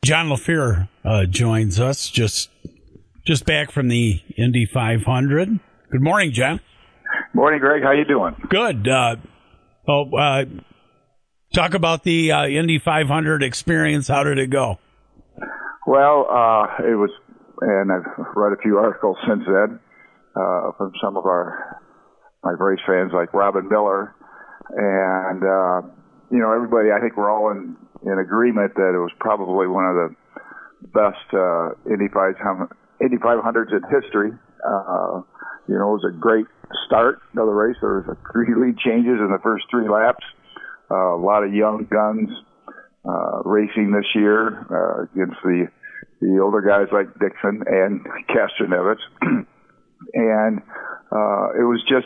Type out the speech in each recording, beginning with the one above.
John LaFear joins us just back from the Indy 500. Good morning, John. Morning, Greg. How you doing? Good. Talk about the Indy 500 experience. How did it go? Well, it was, and I've read a few articles since then from some of my race fans like Robin Miller, and everybody. I think we're all in agreement that it was probably one of the best Indy 500s in history. It was a great start of the race. There was 3 lead changes in the first 3 laps. A lot of young guns racing this year against the older guys like Dixon and Castroneves. And it was just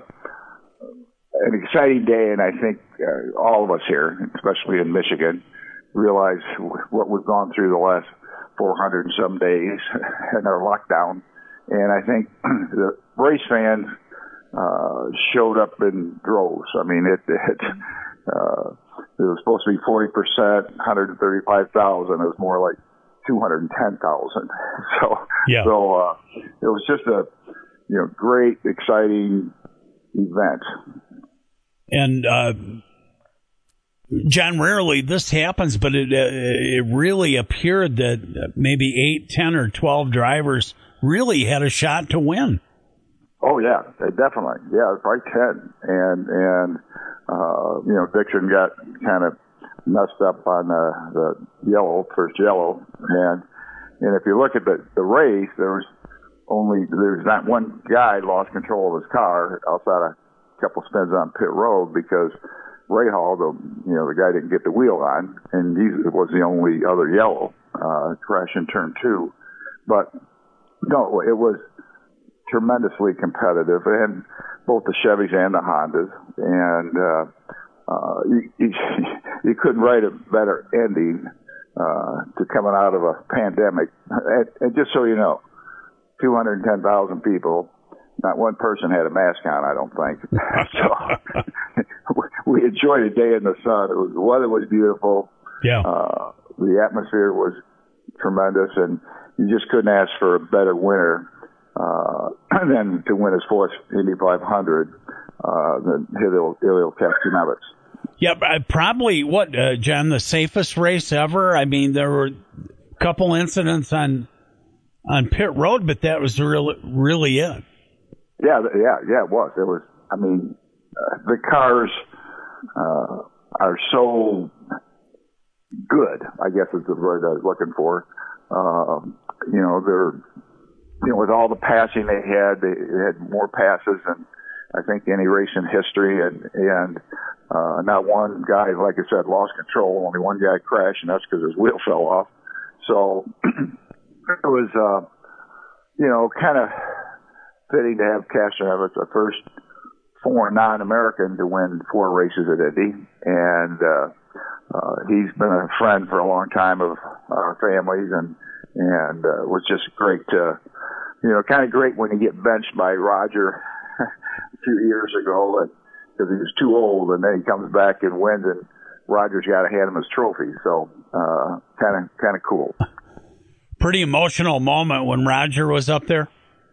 an exciting day, and I think all of us here, especially in Michigan, realize what we've gone through the last 400 and some days in our lockdown. And I think the race fans showed up in droves. I mean, it was supposed to be 40%, 135,000. It was more like 210,000. So it was just a great, exciting event. And John, rarely this happens, but it really appeared that maybe 8, 10, or 12 drivers really had a shot to win. Oh yeah, definitely. Yeah, it was probably 10, and Dixon got kind of messed up on the first yellow, and if you look at the race, there's not one guy lost control of his car outside a couple spins on pit road because Ray Hall, the guy didn't get the wheel on, and he was the only other yellow crash in turn 2. But no, it was tremendously competitive, and both the Chevys and the Hondas, and you couldn't write a better ending to coming out of a pandemic. And just so you know, 210,000 people, not one person had a mask on, I don't think. So we enjoyed a day in the sun. The weather was beautiful. Yeah. The atmosphere was tremendous, and you just couldn't ask for a better winner than to win his 4th Indy 500 than Helio Castroneves. Yeah, probably John, the safest race ever. I mean, there were a couple incidents on pit road, but that was really it. Yeah, it was. It was. I mean, the cars are so good, I guess is the word I was looking for. They're, with all the passing they had more passes than I think any race in history, and not one guy, like I said, lost control. Only one guy crashed, and that's because his wheel fell off. So it was, kind of fitting to have Castroneves, the first foreign non-American to win 4 races at Indy, and he's been a friend for a long time of our families, and it was just great to, kind of great when you get benched by Roger a few years ago, because he was too old, and then he comes back and wins, and Roger's got to hand him his trophy. So kind of cool. Pretty emotional moment when Roger was up there.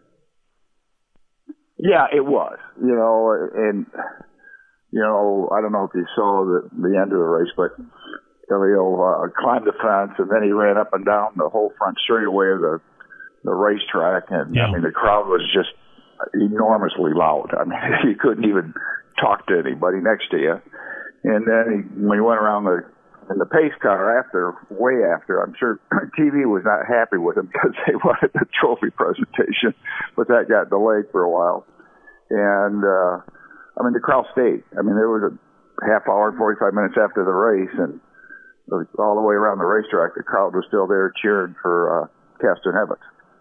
Yeah, it was. And I don't know if you saw the end of the race, but Helio climbed the fence, and then he ran up and down the whole front straightaway of the racetrack, and I mean the crowd was just enormously loud. I mean, you couldn't even talk to anybody next to you. And then when he went around in the pace car way after, I'm sure TV was not happy with him because they wanted the trophy presentation, but that got delayed for a while. And the crowd stayed. I mean, there was a half hour, 45 minutes after the race, and all the way around the racetrack, the crowd was still there cheering for Castroneves.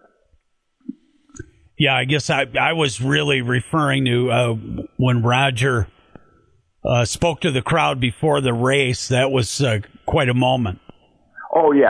Yeah, I guess I was really referring to when Roger spoke to the crowd before the race. That was quite a moment. Oh yeah.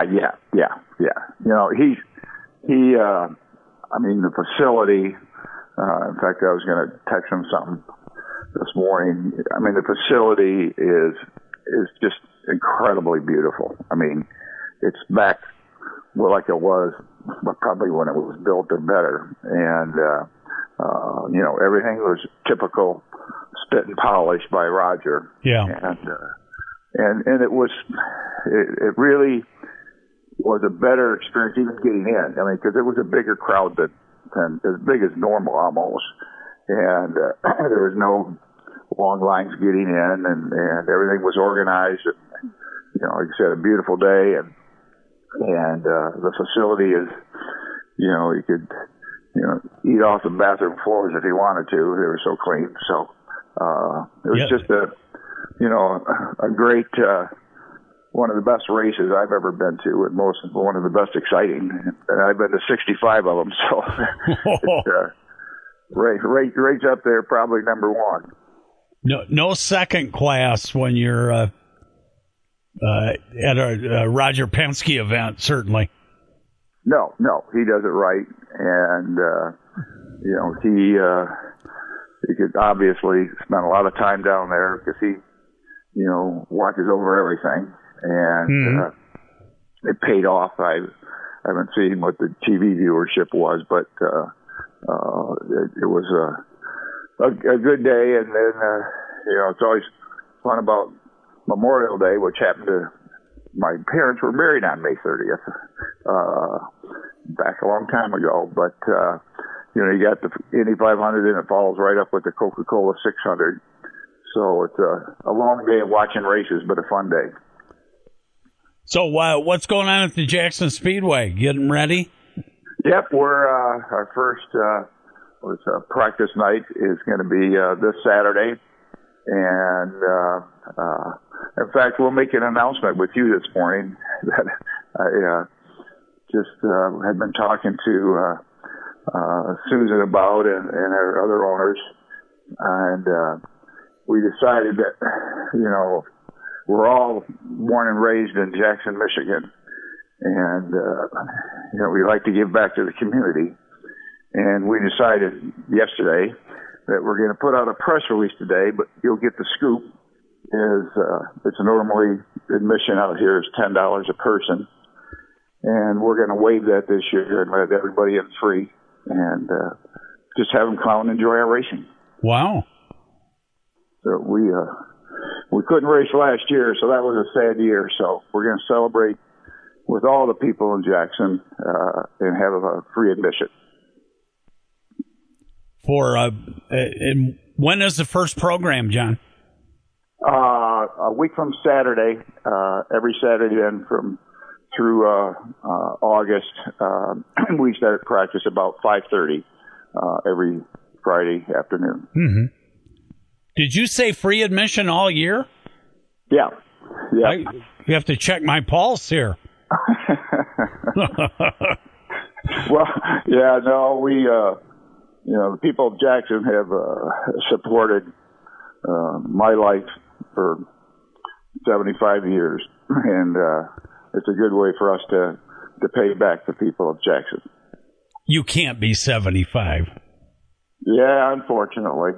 The facility. In fact, I was going to text him something this morning. I mean, the facility is just incredibly beautiful. I mean, it's back like it was, but probably when it was built or better. And, everything was typical spit and polish by Roger. Yeah. And it really was a better experience even getting in. I mean, because it was a bigger crowd than as big as normal almost. And there was no long lines getting in, and everything was organized. And, like I said, a beautiful day, and the facility is, you could, eat off the bathroom floors if you wanted to. They were so clean. So it was just a great, one of the best races I've ever been to, and one of the best exciting. And I've been to 65 of them, so rates up there, probably number one. No second class when you're at a Roger Penske event, certainly. No, he does it right, and he could obviously spend a lot of time down there because he, watches over everything, and it paid off. I haven't seen what the TV viewership was, but it was a good day, and then it's always fun about Memorial Day, which happened to my parents were married on May 30th, back a long time ago. But you got the Indy 500, and it follows right up with the Coca-Cola 600. So it's a long day of watching races, but a fun day. So what's going on at the Jackson Speedway? Getting ready? Yep, we're our first practice night is going to be this Saturday, and in fact, we'll make an announcement with you this morning that I just had been talking to Susan about and our other owners, and we decided that we're all born and raised in Jackson, Michigan, and we like to give back to the community. And we decided yesterday that we're going to put out a press release today, but you'll get the scoop. It's normally admission out here is $10 a person, and we're going to waive that this year and let everybody in free, and just have them come out and enjoy our racing. Wow! So we couldn't race last year, so that was a sad year. So we're going to celebrate with all the people in Jackson and have a free admission. And when is the first program, John? A week from Saturday, every Saturday then through August, we start practice about 5:30 every Friday afternoon. Mm-hmm. Did you say free admission all year? Yeah. You have to check my pulse here. Well, yeah, no, we, the people of Jackson have supported my life for 75 years, and it's a good way for us to pay back the people of Jackson. You can't be 75. Yeah, unfortunately.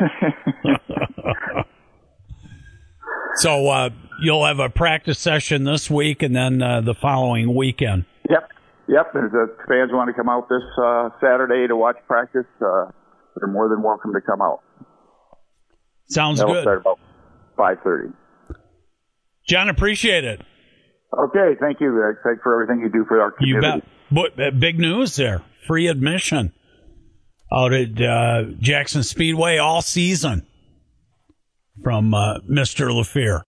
So you'll have a practice session this week and then the following weekend. Yep. If the fans want to come out this Saturday to watch practice, they're more than welcome to come out. Sounds That'll good. Start about 5:30. John, appreciate it. Okay, thank you, Rick. Thanks for everything you do for our community. You bet. But big news there. Free admission out at Jackson Speedway all season from Mr. LaFear.